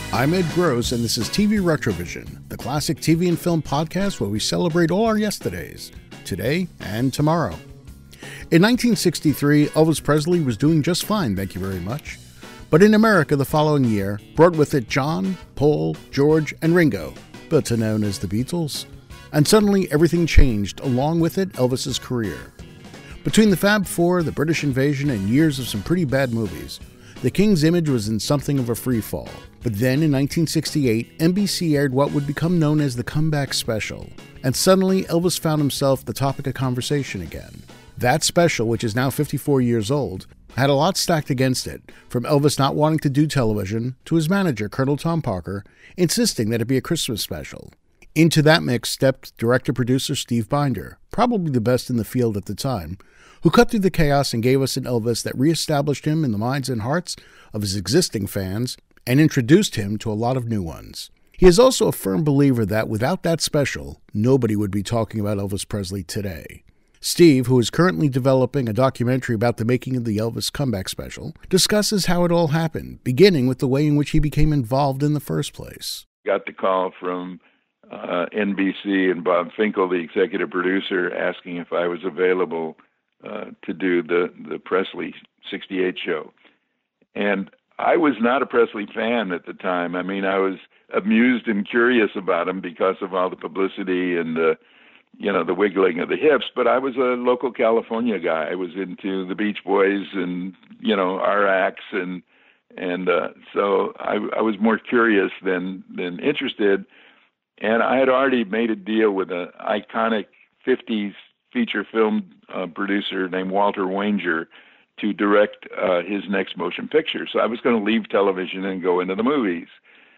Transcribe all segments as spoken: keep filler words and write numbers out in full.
I'm Ed Gross, and this is T V Retrovision, the classic T V and film podcast where we celebrate all our yesterdays, today and tomorrow. In nineteen sixty-three, Elvis Presley was doing just fine, thank you very much. But in America the following year brought with it John, Paul, George, and Ringo, better known as the Beatles. And suddenly everything changed, along with it Elvis's career. Between the Fab Four, the British invasion, and years of some pretty bad movies, the King's image was in something of a free fall. But then in nineteen sixty-eight, N B C aired what would become known as the Comeback Special, and suddenly Elvis found himself the topic of conversation again. That special, which is now fifty-four years old, had a lot stacked against it, from Elvis not wanting to do television to his manager, Colonel Tom Parker, insisting that it be a Christmas special. Into that mix stepped director-producer Steve Binder, probably the best in the field at the time, who cut through the chaos and gave us an Elvis that reestablished him in the minds and hearts of his existing fans and introduced him to a lot of new ones. He is also a firm believer that without that special, nobody would be talking about Elvis Presley today. Steve, who is currently developing a documentary about the making of the Elvis Comeback Special, discusses how it all happened, beginning with the way in which he became involved in the first place. Got the call from uh, N B C and Bob Finkel, the executive producer, asking if I was available uh, to do the, the Presley sixty-eight show. And I was not a Presley fan at the time. I mean, I was amused and curious about him because of all the publicity and the, you know, the wiggling of the hips. But I was a local California guy. I was into the Beach Boys and, you know, R-Ax. And, and uh, so I, I was more curious than, than interested. And I had already made a deal with an iconic fifties feature film uh, producer named Walter Wanger to direct uh, his next motion picture. So I was going to leave television and go into the movies.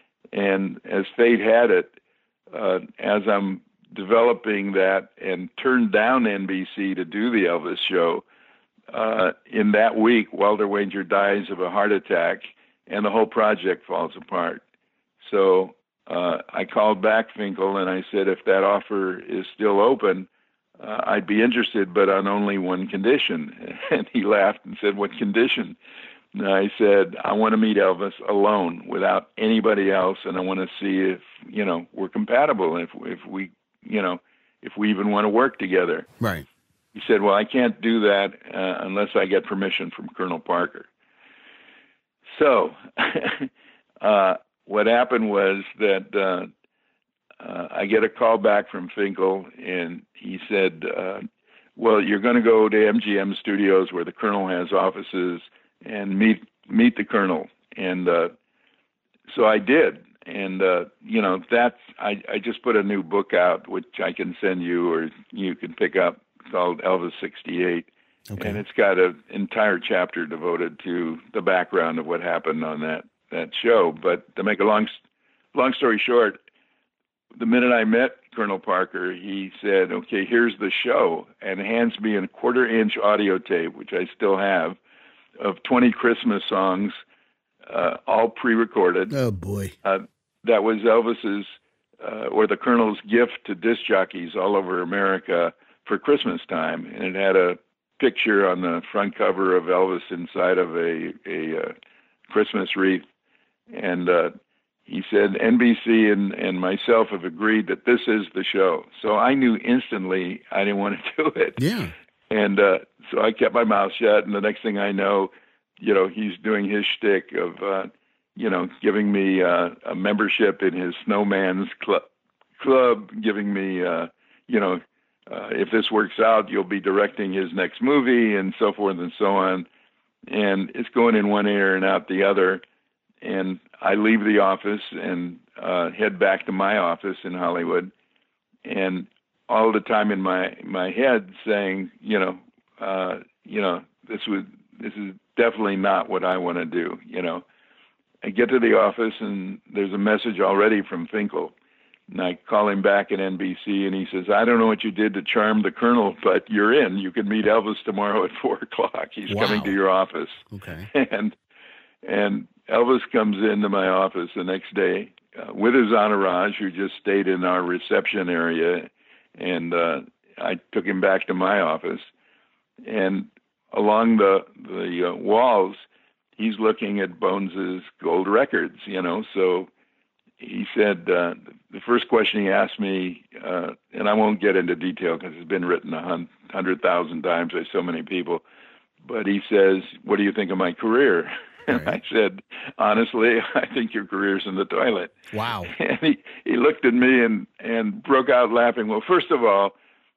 And as fate had it, uh, as I'm developing that and turned down N B C to do the Elvis show, uh, in that week, Walter Wanger dies of a heart attack and the whole project falls apart. So uh, I called back Finkel and I said, if that offer is still open, Uh, I'd be interested, but on only one condition. And he laughed and said, what condition? And I said, I want to meet Elvis alone without anybody else. And I want to see if, you know, we're compatible. If, if we, you know, if we even want to work together. Right. He said, well, I can't do that uh, unless I get permission from Colonel Parker. So uh, what happened was that, uh, Uh, I get a call back from Finkel, and he said, uh, well, you're going to go to M G M Studios where the Colonel has offices and meet meet the Colonel. And uh, so I did. And, uh, you know, that's, I, I just put a new book out, which I can send you or you can pick up, called Elvis sixty-eight. Okay. And it's got an entire chapter devoted to the background of what happened on that, that show. But to make a long, long story short, the minute I met Colonel Parker, he said, okay, here's the show, and hands me a quarter-inch audio tape, which I still have, of twenty Christmas songs, uh, all pre-recorded. Oh, boy. Uh, that was Elvis's, uh, or the Colonel's gift to disc jockeys all over America for Christmas time. And it had a picture on the front cover of Elvis inside of a, a uh, Christmas wreath. And uh, he said, N B C and, and myself have agreed that this is the show. So I knew instantly I didn't want to do it. Yeah. And uh, so I kept my mouth shut. And the next thing I know, you know, he's doing his shtick of, uh, you know, giving me uh, a membership in his Snowman's Club, club giving me, uh, you know, uh, if this works out, you'll be directing his next movie and so forth and so on. And it's going in one ear and out the other. And I leave the office and uh, head back to my office in Hollywood, and all the time in my, my head saying, you know, uh, you know, this was this is definitely not what I want to do. You know, I get to the office and there's a message already from Finkel, and I call him back at N B C, and he says, I don't know what you did to charm the Colonel, but you're in. You can meet Elvis tomorrow at four o'clock. He's Wow. coming to your office. Okay. And and Elvis comes into my office the next day uh, with his entourage, who just stayed in our reception area, and uh, I took him back to my office. And along the the uh, walls, he's looking at Bones's gold records, you know. So he said, uh, the first question he asked me, uh, and I won't get into detail because it's been written a hun- hundred thousand times by so many people, but he says, what do you think of my career? And Right. I said, honestly, I think your career's in the toilet. Wow. And he, he looked at me and, and broke out laughing. Well, first of all,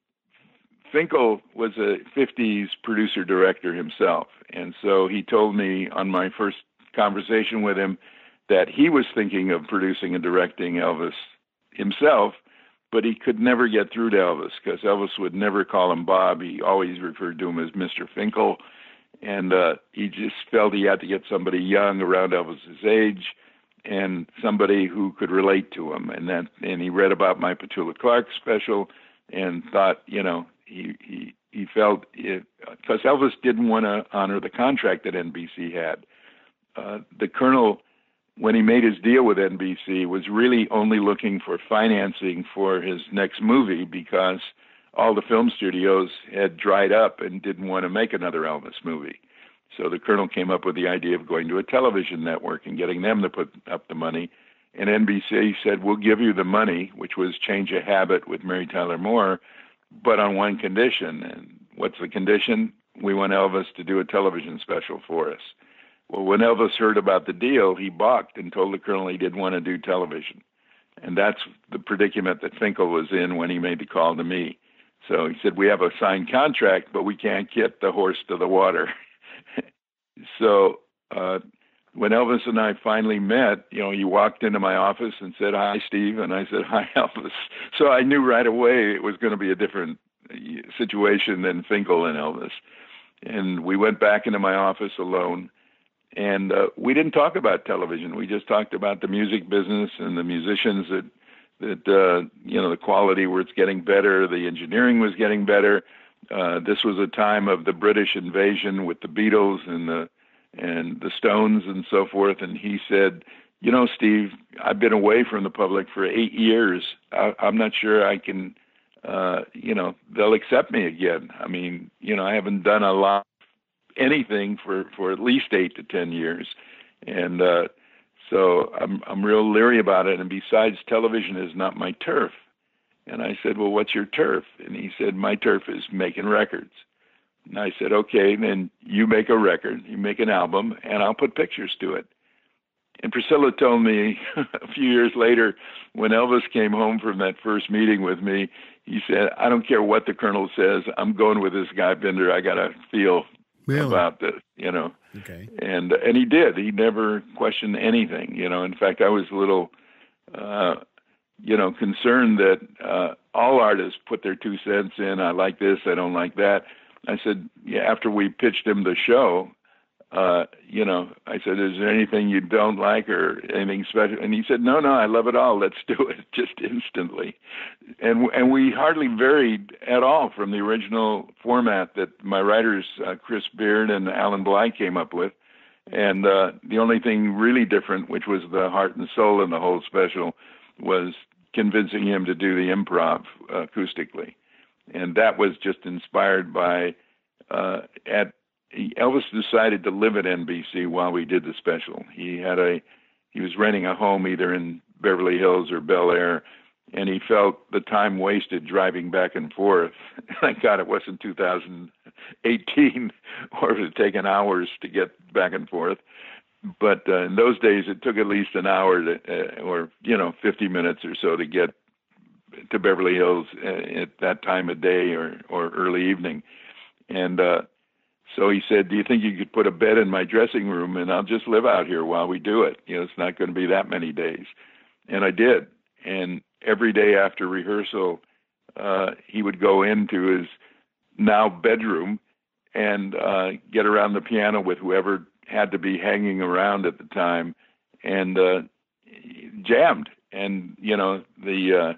Finkel was a fifties producer-director himself. And so he told me on my first conversation with him that he was thinking of producing and directing Elvis himself, but he could never get through to Elvis because Elvis would never call him Bob. He always referred to him as Mister Finkel. And uh, he just felt he had to get somebody young around Elvis's age and somebody who could relate to him. And that, and he read about my Petula Clark special and thought, you know, he he, he felt it, because Elvis didn't want to honor the contract that N B C had. Uh, the Colonel, when he made his deal with N B C, was really only looking for financing for his next movie because all the film studios had dried up and didn't want to make another Elvis movie. So the Colonel came up with the idea of going to a television network and getting them to put up the money. And N B C said, we'll give you the money, which was Change a Habit with Mary Tyler Moore, but on one condition. And what's the condition? We want Elvis to do a television special for us. Well, when Elvis heard about the deal, he balked and told the Colonel he didn't want to do television. And that's the predicament that Finkel was in when he made the call to me. So he said, we have a signed contract, but we can't get the horse to the water. So uh, when Elvis and I finally met, you know, he walked into my office and said, hi, Steve. And I said, hi, Elvis. So I knew right away it was going to be a different situation than Finkel and Elvis. And we went back into my office alone. And uh, we didn't talk about television. We just talked about the music business and the musicians that that, uh, you know, the quality where it's getting better, the engineering was getting better. Uh, this was a time of the British invasion with the Beatles and the and the Stones and so forth. And he said, you know, Steve, I've been away from the public for eight years. I, I'm not sure I can, uh, you know, they'll accept me again. I mean, you know, I haven't done a lot, anything for, for at least eight to ten years. And, uh, So I'm I'm real leery about it. And besides, television is not my turf. And I said, well, what's your turf? And he said, my turf is making records. And I said, okay, then you make a record, you make an album, and I'll put pictures to it. And Priscilla told me a few years later, when Elvis came home from that first meeting with me, he said, I don't care what the Colonel says, I'm going with this guy Binder. I got to feel really? about this, you know. Okay. And and he did. He never questioned anything, you know. In fact, I was a little, uh, you know, concerned that uh, all artists put their two cents in. I like this, I don't like that. I said, yeah, after we pitched him the show, uh, you know, I said, is there anything you don't like or anything special? And he said, no, no, I love it all. Let's do it just instantly. And and we hardly varied at all from the original format that my writers, uh, Chris Beard and Alan Bly, came up with. And uh, the only thing really different, which was the heart and soul in the whole special, was convincing him to do the improv uh, acoustically. And that was just inspired by, uh, at Elvis decided to live at N B C while we did the special. He had a, he was renting a home either in Beverly Hills or Bel Air, and he felt the time wasted driving back and forth. Thank God it wasn't two thousand eighteen, or it had taken hours to get back and forth. But uh, in those days, it took at least an hour to, uh, or, you know, fifty minutes or so to get to Beverly Hills at that time of day or, or early evening. And, uh, So he said, do you think you could put a bed in my dressing room and I'll just live out here while we do it? You know, it's not going to be that many days. And I did. And every day after rehearsal, uh, he would go into his now bedroom and uh, get around the piano with whoever had to be hanging around at the time and uh, jammed. And, you know, the uh,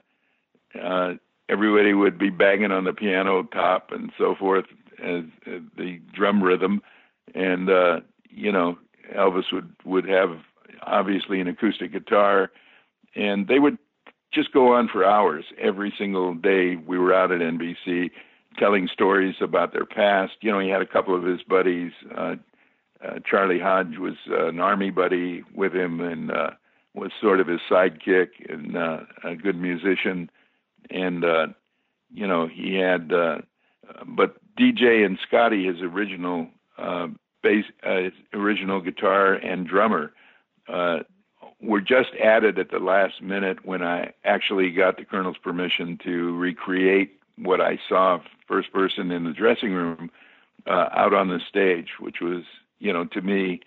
uh, everybody would be banging on the piano top and so forth, as, as the drum rhythm. And, uh, you know, Elvis would, would have obviously an acoustic guitar, and they would just go on for hours. Every single day we were out at N B C telling stories about their past. You know, he had a couple of his buddies. Uh, uh, Charlie Hodge was uh, an Army buddy with him, and uh, was sort of his sidekick and uh, a good musician. And, uh, you know, he had, uh, but D J and Scotty, his original uh, bass, uh, his original guitar and drummer, uh, were just added at the last minute when I actually got the Colonel's permission to recreate what I saw first person in the dressing room uh, out on the stage, which was, you know, to me,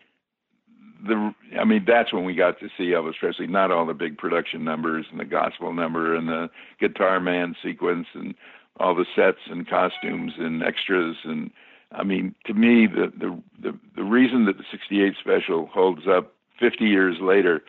the I mean, that's when we got to see Elvis Presley, not all the big production numbers and the gospel number and the Guitar Man sequence and all the sets and costumes and extras. And I mean, to me, the the the, the reason that the sixty-eight special holds up fifty years later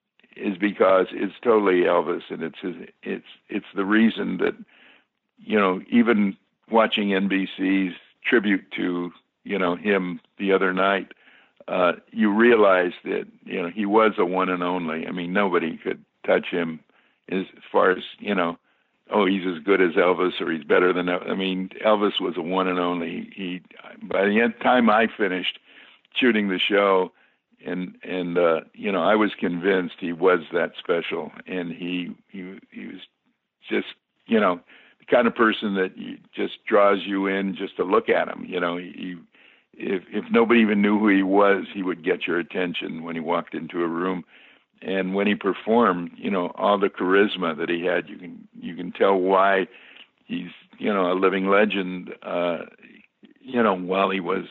is because it's totally Elvis, and it's his, it's it's the reason that, you know, even watching N B C's tribute to, you know, him the other night, uh, you realize that, you know, he was a one and only. I mean, nobody could touch him as far as, you know, oh, he's as good as Elvis or he's better than, I mean, Elvis was a one and only. He, by the end time I finished shooting the show, and, and, uh, you know, I was convinced he was that special, and he, he, he was just, you know, the kind of person that just draws you in just to look at him. You know, he, if, if nobody even knew who he was, he would get your attention when he walked into a room. And when he performed, you know, all the charisma that he had, you can you can tell why he's, you know, a living legend. Uh, you know, while he was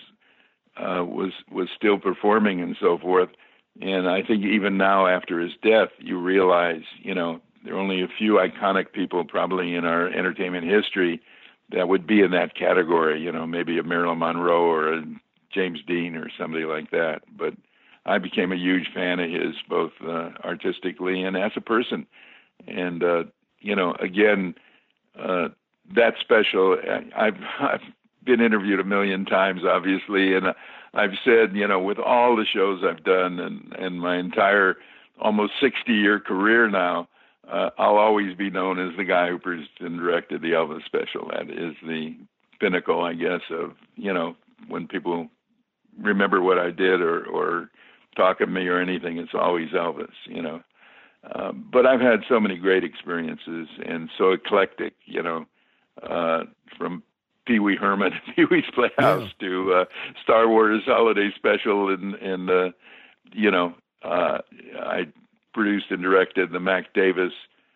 uh, was was still performing and so forth. And I think even now, after his death, you realize, you know, there are only a few iconic people probably in our entertainment history that would be in that category. You know, maybe a Marilyn Monroe or a James Dean or somebody like that. But I became a huge fan of his, both uh, artistically and as a person. And, uh, you know, again, uh, that special, I've, I've been interviewed a million times, obviously, and I've said, you know, with all the shows I've done and, and my entire almost sixty-year career now, uh, I'll always be known as the guy who produced and directed the Elvis special. That is the pinnacle, I guess, of, you know, when people remember what I did or, or talk of me or anything, it's always Elvis, you know. Um, but I've had so many great experiences and so eclectic, you know, uh, from Pee Wee Herman, Pee Wee's Playhouse yeah. to uh, Star Wars Holiday Special, and, and uh, you know, uh, I produced and directed the Mac Davis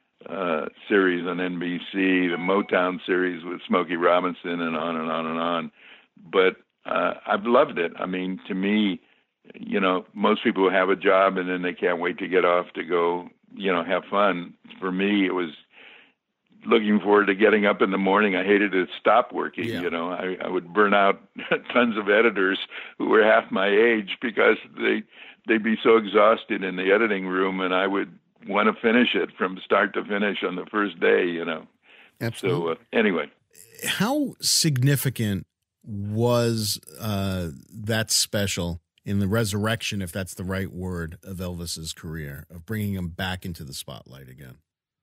uh, series on N B C, the Motown series with Smokey Robinson, and on and on and on. But uh, I've loved it. I mean, to me, you know, most people have a job and then they can't wait to get off to go, you know, have fun. For me, it was looking forward to getting up in the morning. I hated to stop working. Yeah. You know, I, I would burn out tons of editors who were half my age because they, they'd be so exhausted in the editing room, and I would want to finish it from start to finish on the first day, you know. Absolutely. So uh, anyway. How significant was uh, that special in the resurrection, if that's the right word, of Elvis's career, of bringing him back into the spotlight again?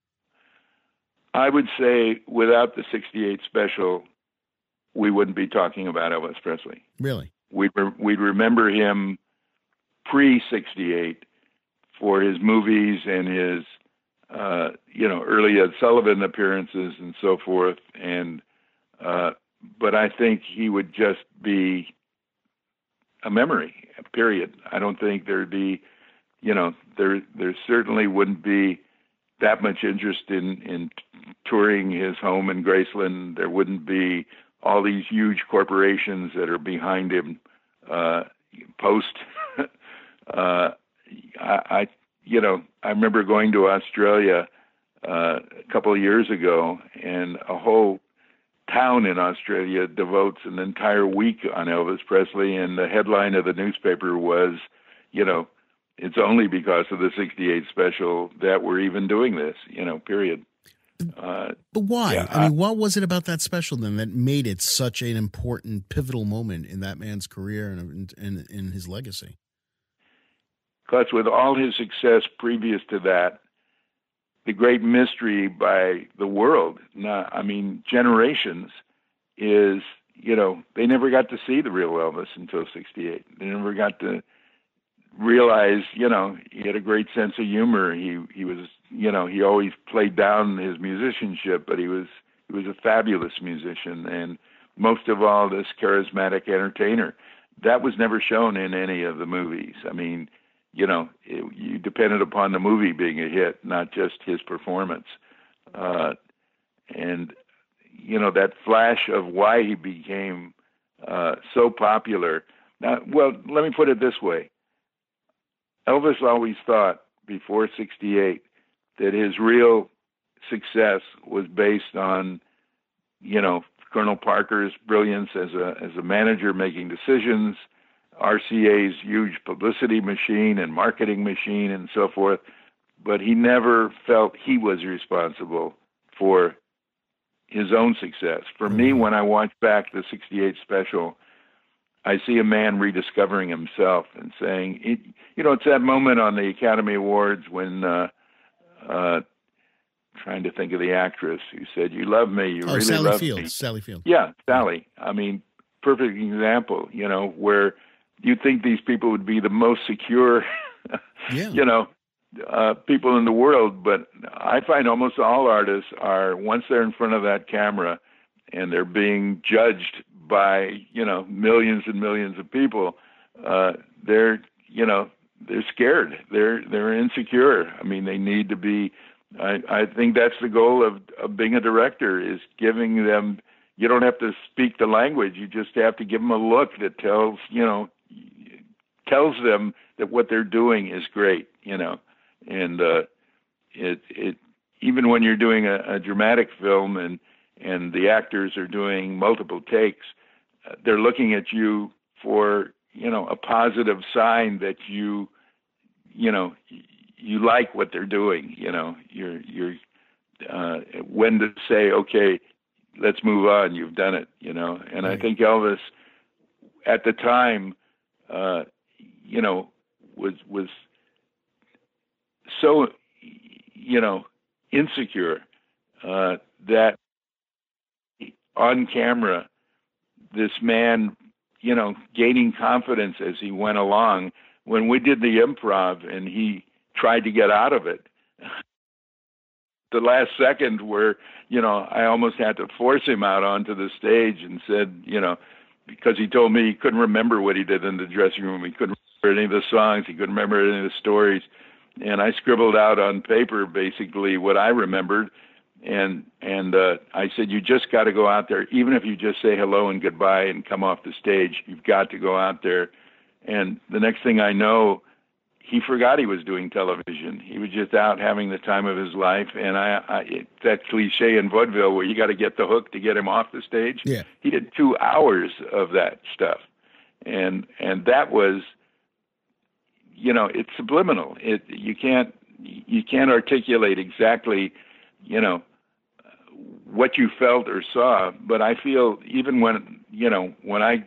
I would say without the sixty-eight special, we wouldn't be talking about Elvis Presley. Really? We'd, re- we'd remember him pre sixty-eight for his movies and his, uh, you know, early Ed Sullivan appearances and so forth. And, uh, but I think he would just be a memory, period. I don't think there'd be, you know, there, there certainly wouldn't be that much interest in, in touring his home in Graceland. There wouldn't be all these huge corporations that are behind him, uh, post, uh, I, I, you know, I remember going to Australia, uh, a couple of years ago, and a whole town in Australia devotes an entire week on Elvis Presley, and the headline of the newspaper was, you know, it's only because of the sixty-eight special that we're even doing this, you know, period. Uh, but why? Yeah, I mean, what was it about that special then that made it such an important, pivotal moment in that man's career and in, in his legacy? Because with all his success previous to that, the great mystery by the world, not, I mean, generations, is, you know, they never got to see the real Elvis until sixty-eight. They never got to realized, you know, he had a great sense of humor. He he was, you know, he always played down his musicianship, but he was he was a fabulous musician, and most of all, this charismatic entertainer. That was never shown in any of the movies. I mean, you know, it, you depended upon the movie being a hit, not just his performance. Uh, and, you know, that flash of why he became uh, so popular. Now, well, let me put it this way. Elvis always thought before sixty-eight that his real success was based on, you know, Colonel Parker's brilliance as a as a manager making decisions, R C A's huge publicity machine and marketing machine and so forth, but he never felt he was responsible for his own success. For mm-hmm. me, when I watch back the sixty-eight special, I see a man rediscovering himself and saying, it, you know, it's that moment on the Academy Awards when uh, uh, trying to think of the actress who said, "You love me, you oh, really Sally love Fields. me." Sally Fields. Yeah, Sally. I mean, perfect example, you know, where you think these people would be the most secure, yeah. you know, uh, people in the world. But I find almost all artists are, once they're in front of that camera and they're being judged by, you know, millions and millions of people, uh, they're, you know, they're scared. They're, they're insecure. I mean, they need to be, I, I think that's the goal of, of being a director, is giving them, you don't have to speak the language. You just have to give them a look that tells, you know, tells them that what they're doing is great, you know. And uh, it, it, even when you're doing a, a dramatic film and, and the actors are doing multiple takes, uh, they're looking at you for, you know, a positive sign that you, you know, you like what they're doing, you know, you're, you're, uh, when to say, okay, let's move on. You've done it, you know? And right. I think Elvis at the time, uh, you know, was, was so, you know, insecure, uh, that on camera, this man, you know, gaining confidence as he went along. When we did the improv and he tried to get out of it, the last second where, you know, I almost had to force him out onto the stage and said, you know, because he told me he couldn't remember what he did in the dressing room. He couldn't remember any of the songs. He couldn't remember any of the stories. And I scribbled out on paper basically what I remembered. And and uh, I said, you just got to go out there, even if you just say hello and goodbye and come off the stage, you've got to go out there. And the next thing I know, he forgot he was doing television. He was just out having the time of his life. And I, I it, that cliche in vaudeville where you got to get the hook to get him off the stage. Yeah. He did two hours of that stuff. And and that was, you know, it's subliminal. It you can't you can't articulate exactly, you know, what you felt or saw. But I feel even when, you know, when I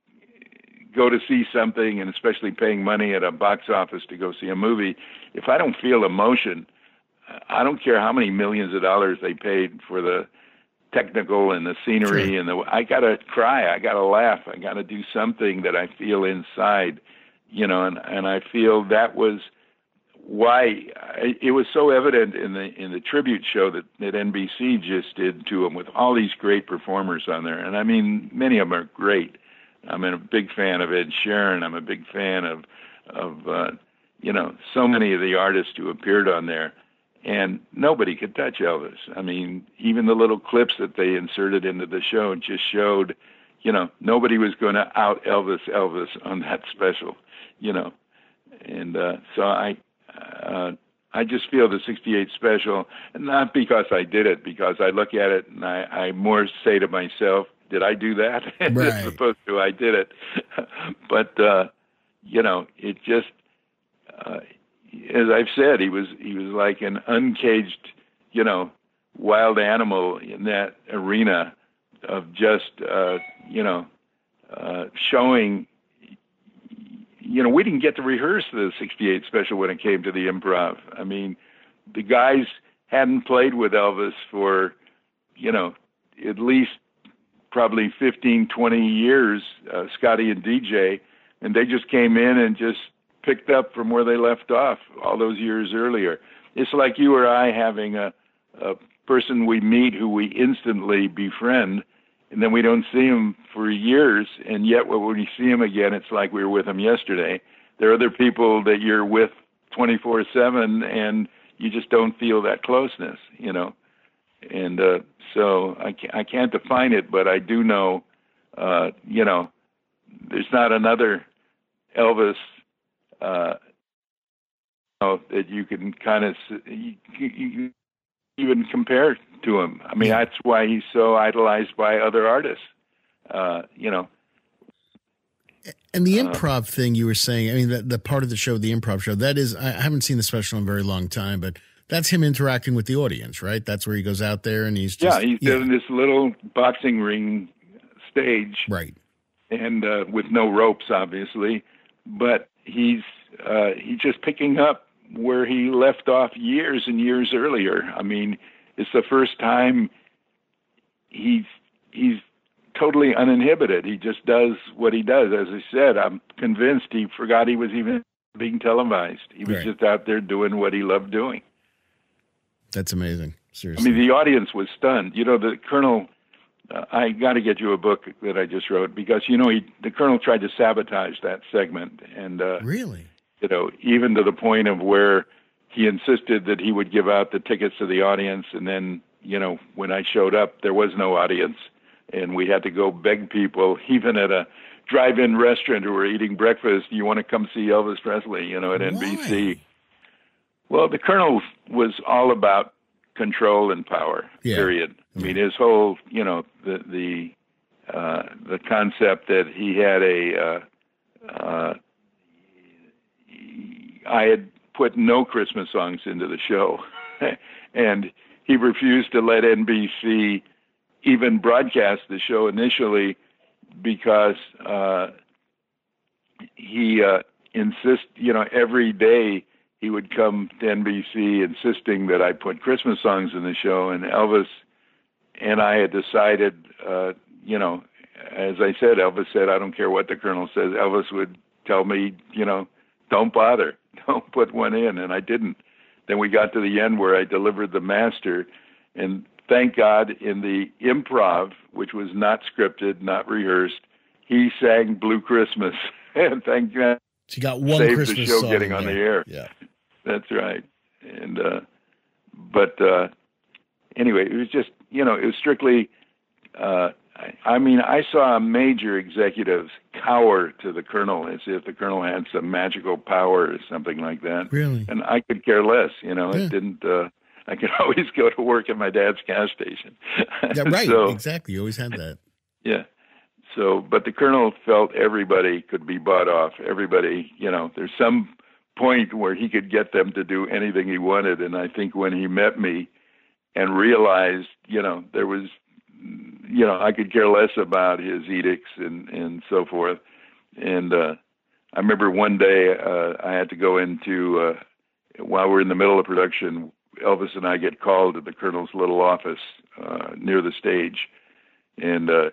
go to see something, and especially paying money at a box office to go see a movie, if I don't feel emotion, I don't care how many millions of dollars they paid for the technical and the scenery. Sure. And the, I got to cry. I got to laugh. I got to do something that I feel inside, you know, and, and I feel that was why I, it was so evident in the in the tribute show that, that N B C just did to him with all these great performers on there. And I mean, many of them are great. I'm a big fan of Ed Sheeran. I'm a big fan of, of uh, you know, so many of the artists who appeared on there. And nobody could touch Elvis. I mean, even the little clips that they inserted into the show just showed, you know, nobody was going to out Elvis Elvis on that special, you know. And uh, so I, uh, I just feel the sixty-eight special, not because I did it, because I look at it and I, I more say to myself, did I do that? Right. As opposed to I did it. But, uh, you know, it just, uh, as I've said, he was he was like an uncaged, you know, wild animal in that arena of just, uh, you know, uh, showing, you know, we didn't get to rehearse the sixty-eight special when it came to the improv. I mean, the guys hadn't played with Elvis for, you know, at least probably fifteen, twenty years, uh, Scotty and D J, and they just came in and just picked up from where they left off all those years earlier. It's like you or I having a, a person we meet who we instantly befriend, and then we don't see him for years, and yet when we see him again, it's like we were with him yesterday. There are other people that you're with twenty-four seven, and you just don't feel that closeness, you know. And uh, so I can't, I can't define it, but I do know, uh, you know, there's not another Elvis uh, you know, that you can kind of you, you even compare to him. I mean, that's why he's so idolized by other artists, uh, you know. And the improv uh, thing you were saying, I mean, the, the part of the show, the improv show, that is, I haven't seen the special in a very long time, but that's him interacting with the audience, right? That's where he goes out there and he's just... Yeah, he's yeah. doing this little boxing ring stage. Right. And uh, with no ropes, obviously. But he's uh, he's just picking up where he left off years and years earlier. I mean, it's the first time he's he's totally uninhibited. He just does what he does. As I said, I'm convinced he forgot he was even being televised. He was right. just out there doing what he loved doing. That's amazing. Seriously. I mean, the audience was stunned. You know, the Colonel, uh, I got to get you a book that I just wrote because, you know, he, the Colonel tried to sabotage that segment. And, uh, really? You know, even to the point of where he insisted that he would give out the tickets to the audience. And then, you know, when I showed up, there was no audience. And we had to go beg people, even at a drive-in restaurant who were eating breakfast, you want to come see Elvis Presley, you know, at N B C. Why? Well, the Colonel was all about control and power, yeah. period. I yeah. mean, his whole, you know, the the uh, the concept that he had a, uh, uh, I had put no Christmas songs into the show, and he refused to let N B C even broadcast the show initially because uh, he uh, insist, you know, every day he would come to N B C insisting that I put Christmas songs in the show, and Elvis and I had decided, uh, you know, as I said, Elvis said, I don't care what the Colonel says. Elvis would tell me, you know, don't bother, don't put one in, and I didn't. Then we got to the end where I delivered the master, and thank God in the improv, which was not scripted, not rehearsed, he sang Blue Christmas, and thank God. She got one saved Christmas the show song getting on there. the air. Yeah. That's right. And, uh, but, uh, anyway, it was just, you know, it was strictly, uh, I, I mean, I saw major executives cower to the Colonel as if the Colonel had some magical power or something like that. Really? And I could care less, you know, yeah. it didn't, uh, I could always go to work at my dad's gas station. Yeah, right. so, exactly. You always had that. Yeah. So, but the Colonel felt everybody could be bought off. Everybody, you know, there's some point where he could get them to do anything he wanted. And I think when he met me and realized, you know, there was, you know, I could care less about his edicts and, and so forth. And uh, I remember one day uh, I had to go into, uh, while we're in the middle of production, Elvis and I get called to the Colonel's little office uh, near the stage. And uh,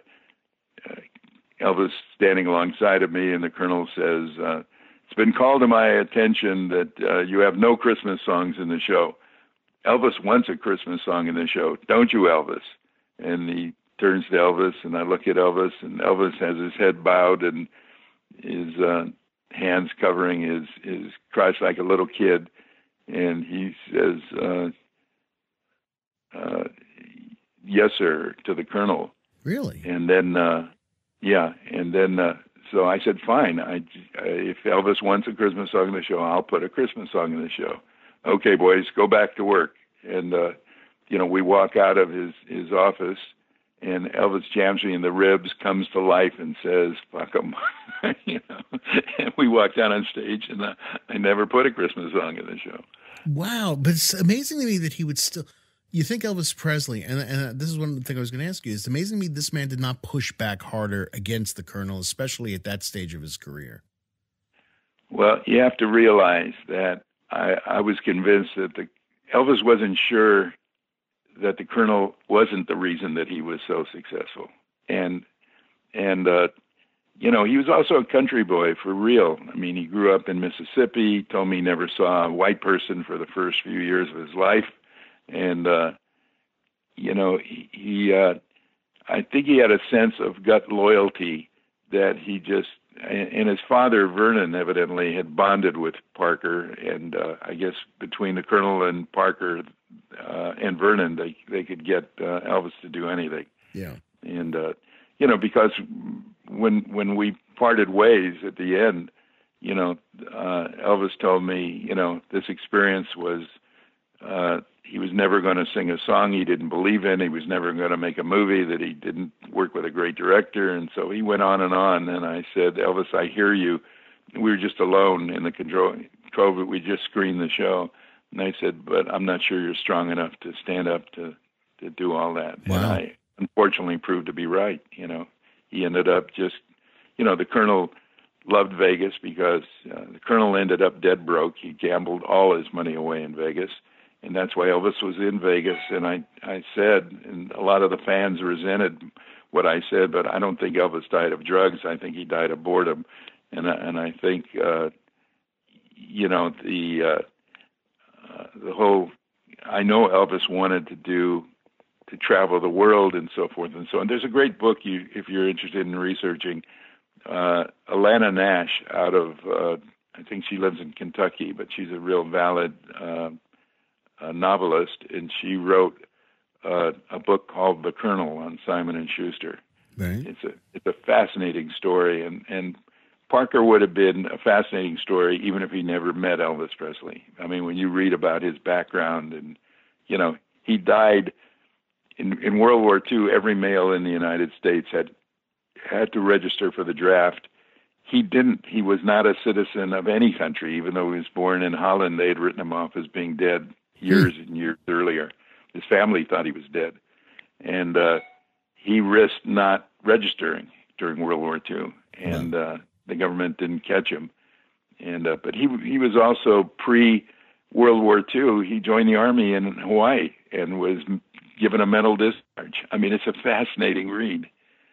Elvis standing alongside of me, and the Colonel says, uh, it's been called to my attention that uh, you have no Christmas songs in the show. Elvis wants a Christmas song in the show. Don't you, Elvis? And he turns to Elvis, and I look at Elvis, and Elvis has his head bowed and his uh, hands covering his, his crotch like a little kid. And he says, uh, uh, yes, sir, to the Colonel. Really? And then, uh, yeah, and then, uh, so I said, fine. I, uh, if Elvis wants a Christmas song in the show, I'll put a Christmas song in the show. Okay, boys, go back to work. And, uh, you know, we walk out of his, his office, and Elvis jams me in the ribs, comes to life, and says, fuck 'em. You know, and we walk down on stage, and uh, I never put a Christmas song in the show. Wow. But it's amazing to me that he would still... You think Elvis Presley, and, and this is one thing I was going to ask you, it's amazing to me this man did not push back harder against the Colonel, especially at that stage of his career. Well, you have to realize that I, I was convinced that the Elvis wasn't sure that the Colonel wasn't the reason that he was so successful. And, and uh, you know, he was also a country boy for real. I mean, he grew up in Mississippi, told me he never saw a white person for the first few years of his life. And, uh, you know, he, he uh, I think he had a sense of gut loyalty that he just, and his father, Vernon, evidently had bonded with Parker. And uh, I guess between the Colonel and Parker uh, and Vernon, they, they could get uh, Elvis to do anything. Yeah. And, uh, you know, because when when we parted ways at the end, you know, uh, Elvis told me, you know, this experience was, uh, he was never going to sing a song he didn't believe in. He was never going to make a movie that he didn't work with a great director. And so he went on and on. And I said, Elvis, I hear you. We were just alone in the control, control we just screened the show. And I said, but I'm not sure you're strong enough to stand up to, to do all that. Wow. And I unfortunately proved to be right. You know, he ended up just, you know, the Colonel loved Vegas because uh, the Colonel ended up dead broke. He gambled all his money away in Vegas. And that's why Elvis was in Vegas. And I, I said, and a lot of the fans resented what I said, but I don't think Elvis died of drugs. I think he died of boredom. And, and I think, uh, you know, the, uh, uh, the whole, I know Elvis wanted to do, to travel the world and so forth and so on. There's a great book, you, if you're interested in researching, uh, Alana Nash out of, uh, I think she lives in Kentucky, but she's a real valid, uh, a novelist, and she wrote uh, a book called The Colonel on Simon and Schuster. Right. It's a it's a fascinating story, and, and Parker would have been a fascinating story even if he never met Elvis Presley. I mean, when you read about his background, and you know, he died in in World War Two. Every male in the United States had had to register for the draft. He didn't. He was not a citizen of any country, even though he was born in Holland. They had written him off as being dead years and years earlier. His family thought he was dead. And uh, he risked not registering during World War Two. And uh, the government didn't catch him. And uh, But he he was also pre-World War Two. He joined the Army in Hawaii and was given a mental discharge. I mean, it's a fascinating read.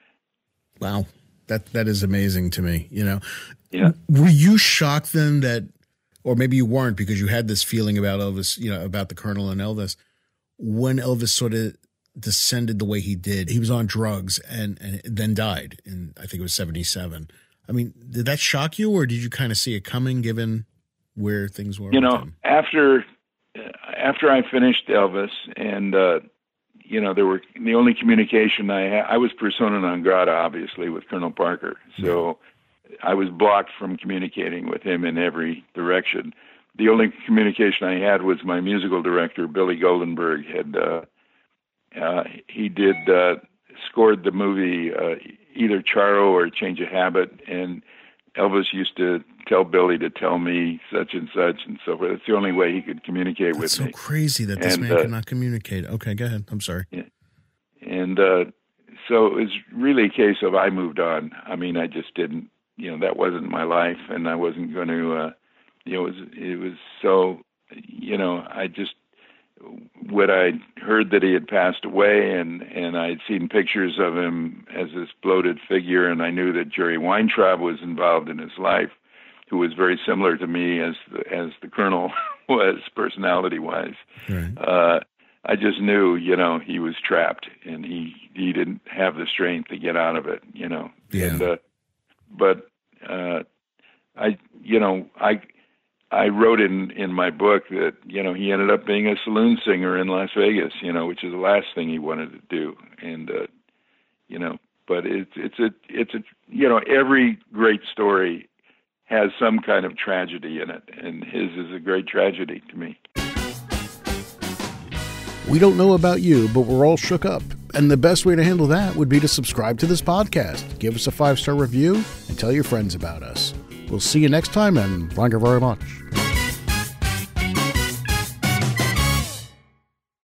Wow. That That is amazing to me, you know. Yeah. Were you shocked then that, or maybe you weren't because you had this feeling about Elvis, you know, about the Colonel and Elvis, when Elvis sort of descended the way he did? He was on drugs and, and then died in, I think it was seventy-seven. I mean, did that shock you, or did you kind of see it coming given where things were? You know, after, after I finished Elvis and, uh, you know, there were the only communication I had, I was persona non grata, obviously, with Colonel Parker. So I was blocked from communicating with him in every direction. The only communication I had was my musical director, Billy Goldenberg. Had uh, uh, he did uh, scored the movie uh, either Charo or Change of Habit, and Elvis used to tell Billy to tell me such and such and so forth. It's the only way he could communicate That's with so me. So crazy that this and, man uh, could not communicate. Okay, go ahead. I'm sorry. Yeah. And uh, so it was really a case of I moved on. I mean, I just didn't. You know, that wasn't my life, and I wasn't going to, uh, you know, it was, it was so, you know, I just, when I heard that he had passed away, and, and I'd seen pictures of him as this bloated figure, and I knew that Jerry Weintraub was involved in his life, who was very similar to me as the, as the Colonel was, personality-wise. Right. Uh, I just knew, you know, he was trapped, and he, he didn't have the strength to get out of it, you know. Yeah. And, uh, But uh, I, you know, I, I wrote in, in my book that, you know, he ended up being a saloon singer in Las Vegas, you know, which is the last thing he wanted to do. And, uh, you know, but it's, it's a, it's a, you know, every great story has some kind of tragedy in it. And his is a great tragedy to me. We don't know about you, but we're all shook up. And the best way to handle that would be to subscribe to this podcast, give us a five-star review, and tell your friends about us. We'll see you next time, and thank you very much.